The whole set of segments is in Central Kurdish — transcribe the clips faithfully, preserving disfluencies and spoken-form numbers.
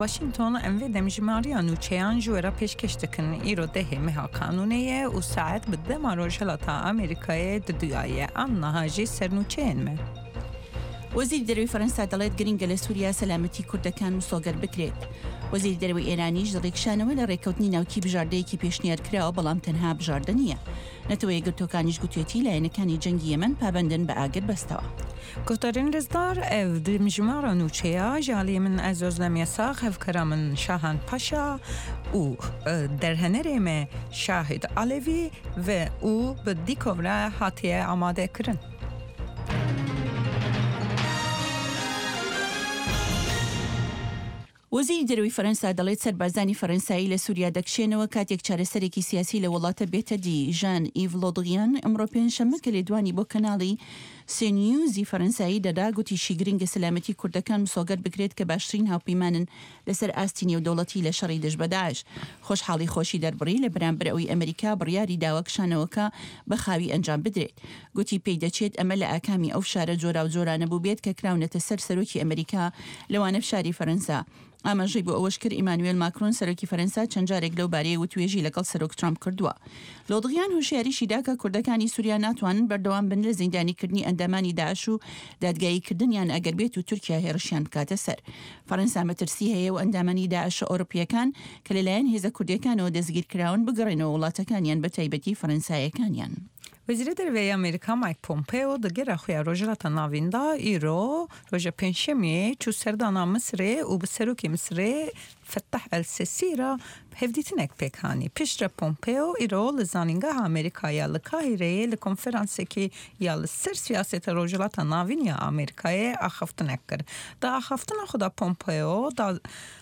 واشنطن انوی دمجماری نوچیان جورا پیشکش دکن ایرو ده مها قانونیه و ساعت بده ماروجلاتا امریکای ددویای ام نهاجی سرنوچین مه. وزیر دروی فرانسا دەڵێت گرنگە لە سووریا سەلامەتی کوردەکان وسۆگەر بکرێت. وەزیر دەروی ئێرانیش ڕێکشانەوە لە ڕێکەوتنی ناوکی بژاردەیەکی پێشنیار کراوە بەڵام تەنها بژاردە نییە. نەتەوە یەکگرتوەکانیش گوتوێتی لایەنەکانی جەنگی یەمەن پابەندن بە ئاگر بەستەوە. گفتارین رزدار او دمجمار نوچیا جالی من از ازلمی ساق هفکرا من شاهان پاشا او در هنریم شاهد علوی و او به دیکوره حاتیه آماده کرن. وەزیری دەروی فەرەنسا دەڵێت سەربازانی فەرەنسایی لە سووریا دەکشێنەوە کاتێک چارەسەرێکی سیاسی لە وڵاتە بێتە دی. ژان ئیڤ لۆدریان ئەمڕۆ پێنجشەممە کە لێدوانی بۆ کەناڵی سێنیوزی فەرەنسایی دەدا گوتیشی گرنگە سەلامەتی کوردەکان وسۆگەر بکرێت کە باشترین هاوپەیمانن لەسەر ئاستی نێودەوڵەتی لە شەڕی دژ بە داعش. خۆشحاڵی خۆشی دەربڕی لە بەرامبەر ئەوەی ئەمریکا بڕیاری داوە کشانەوەکە بە خاوی ئەنجام بدرێت. گوتی پێی دەچێت ئەمە لە ئاکامی ئەو شارە جۆرا و جۆرانە بوو بێت کە کراونەتە سەر سەرۆکی ئەمریکا لەوانە فشاری فەرەنسا. ئاماژەی بۆ ئەوەش کرد ئیمانوێل ماکرۆن سەرۆکی فەرەنسا چەند جارێک لەو بارەیە وتوێژی لەگەڵ سەرۆک ترامپ کردووە. لۆدغیان هوشیاریشی دا کە کوردەکانی سووریا ناتوانن بەردەوام بن لە زیندانیکردنی ئەندامانی داعش و دادگاییکردنیان ئەگەر بێت و تورکیا هێرشیان بکاتە سەر. فەرەنسا مەترسی هەیە و ئەندامانی داعش ئەوروپیەکان کە لەلایەن هێزە کوردیەکانەوە دەستگیرکراون بگەڕێنەوە وڵاتەکانیان بە تایبەتی فەرەنسایەکانیان. وزیر دروی امریکا مایک پومپیو دگر خویا روجلات ناویندا ایرو روج پنجشنبه چو سردانا مصر و به سروکی مصر فتح السیسی را هفدیتنک پیکانی. پیش را پومپیو ایرو لزانینگاه امریکایی لکاهیره لکنفرانسی که یا لسر سیاست روجلات ناوینیا امریکایی آخفتنک کرد. دا آخفتن خدا پومپیو دا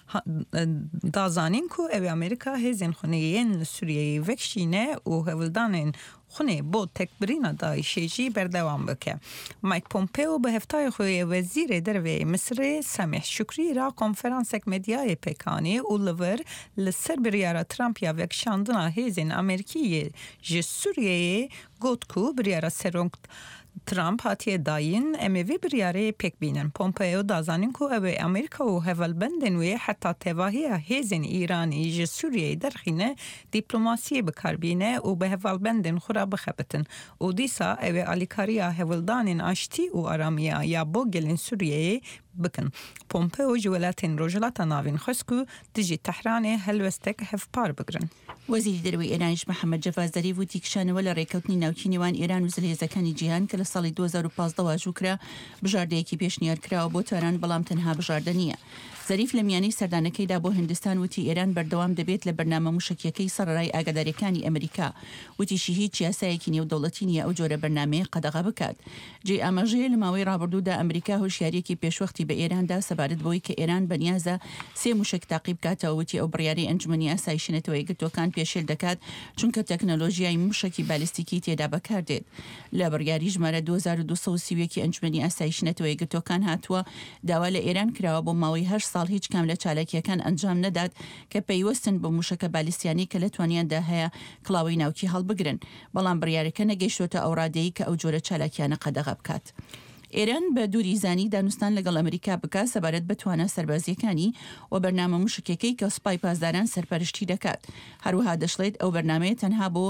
دا زانین کو او امریکا هزین خونیین سوریه وکشینه و هولدانین خونه با تکبرین داعشی بردوام بکه. مایک پومپیو به هفتای خوی وزیر دروی مصر سمیح شکری را کنفرانس مدیای پیکانی و لور لسر بریار ترامپ یا وکشاندنا هیزین امریکی جه سوریه گوت کو بریار سرونگ ترامپ هاتیه داین امیوی بریاره پیک بینن. پومپیو دازانین کو او امریکا و هول بندن وی حتی تواهی هیزین ایرانی جه سوریه درخینه دیپلوماسی بکار بینه و به هول بندن خورا بخبتن. و دیسا او الیکاریا هولدانین آشتی و آرامیا یا بوگلین سوریه بکن. پومپیو جولاتین روجلات ناوین خسکو دیجی تحران هلوستک هفپار بگرن. وزیر دروی ایرانیش محمد جواد ظریف و تیکشانەوە لە ڕێکەوتنی ناوچی نێوان ئێران و زلهێزەکانی جیهان کە لە ساڵی دوو هەزار و پانزدە واژووکرا بژاردەیەکی پێشنیار کراوە بۆ تاران بەڵام تەنها بژاردە نییە. ظریف لە میانەی سەردانەکەیدا بۆ هندستان وتی ئێران بەردەوام دەبێت لە بەرنامە موشکیەکەی سەرڕای ئاگاداریەکانی ئەمریکا. وتیشی هیچ یاسایەکی نێودەوڵەتی نییە ئەو جۆرە بەرنامەیە قەدەغە بکات. جێ ئاماژەیە لە ماوەی ڕابردوودا ئەمریکا هۆشیارێکی پێشوەختی بە ئێراندا سەبارەت بەوەی کە ئێران بەنیازە سێ موشک تاقیب بکاتەوە. وتی ئەو بڕیاری ئەنجومەنی ئاسایی شنێتەوەی گرتوەکان پێشێل دەکات چونکە تەکنۆلۆژیای موشکی بالیستیکی تێدا بەکاردێت. لە بڕیاری ژمارە دوو هەزار و دوو سەد و سی و یەک ئەنجومەنی ئاسایی شنێتەوەی گرتوەکان هاتووە داوا لە ئێران کراوە بۆ ماوەی هەشت ساڵ هیچ کام لە چالاکیەکان ئەنجام نەدات کە پەیوەستن بە موشکە بالیستیانی کە لە توانیاندا هەیە کڵاوی ناوکی هەڵبگرن. بەڵام بڕیارەکە نەگەیشتوتە ئەو ڕادەیە کە ئەو جۆرە چالاکیانە قەدەغە بکات. ئێران بە دووری زانی دانوستان لەگەڵ ئەمریکا بکات سەبارەت بە توانە سەربازیەکانی و بەرنامە موشکەکەی کە سوپای پاسداران سەرپەرشتی دەکات. هەروەها دەشڵێت ئەو بەرنامەیە تەنها بۆ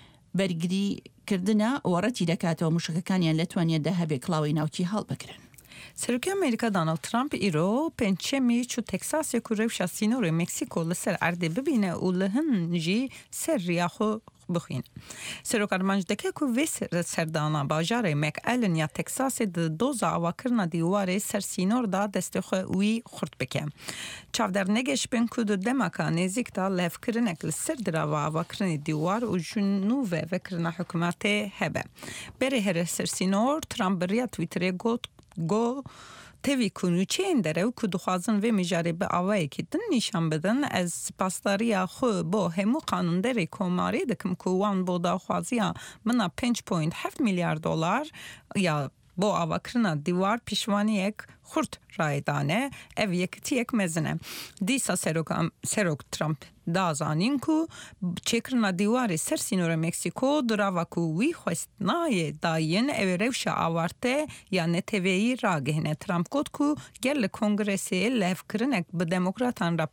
بەرگریکردنە وەڕەتی دەکاتەوە موشکەکانیان لە توانیاندا هەبێ کڵاوی ناوکی هەڵبگرن. سروکی امریکا دانالد ترامپ ایرو پنجشنبه چو تکساس کو روشا سینور مکسیکو لسر ارده ببینه و لهن جی سر ریاخو بخین. سروک ارمانج دکه کو ویس سردانا باجار مک الن یا تکساس د دوزا واکرنا دیواره سر سینور دا دستخو وی خورد بکه. چاودر نگش بن کو دو دمکا نزیک دا لف کرنک لسر درا واکرنی دیوار و جنوب وکرنا حکومت هبه. بره هر سر سینور ترامپ بریا تویتر گوت گو تیوی کنو چین داره و که دخوازن و میجاره به آوایی که دن نیشان بدن از پاسداری خو با همو قانون داره کماری دکم که وان با داخوازی منا پنج پوینت هفت میلیارد دلار یا بو آوکرنا دیوار پیشوانی یک خورد رای دانه او یکتی یک مزنه دیسا سروک, سروک ترامپ دازانین کو چکرنا دیوار سر سینور مکسیکو دراوا کو وی خوست نای داین او روش آورته یا نتوی را گهنه ترامپ گوت کو گل کنگرسی لف کرنک به دموکراتان را